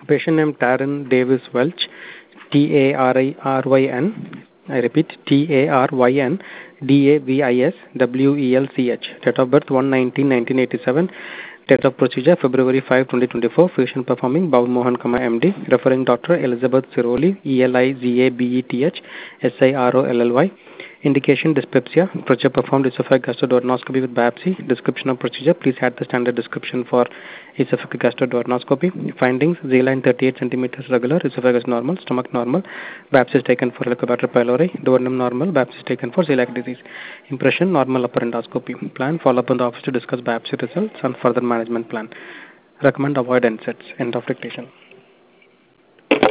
Patient name Taryn Davis Welch, Tarryn. I repeat, Taryn Davis Welch. Date of birth 1/19/1987. Date of procedure February 5, 2024. Physician performing Babu Mohan, MD. Referring doctor Elizabeth Siroli, Elizabeth Sirolly. Indication dyspepsia. Procedure performed esophageal gastroduodenoscopy with biopsy. Description of procedure. Please add the standard description for esophageal gastroduodenoscopy. Findings: Z-line 38 centimeters regular, esophagus normal, stomach normal. Biopsy is taken for Helicobacter pylori. Duodenum normal. Biopsy is taken for celiac disease. Impression: normal upper endoscopy. Plan: follow up in the office to discuss biopsy results and further management plan. Recommend avoid NSAIDs. End of dictation.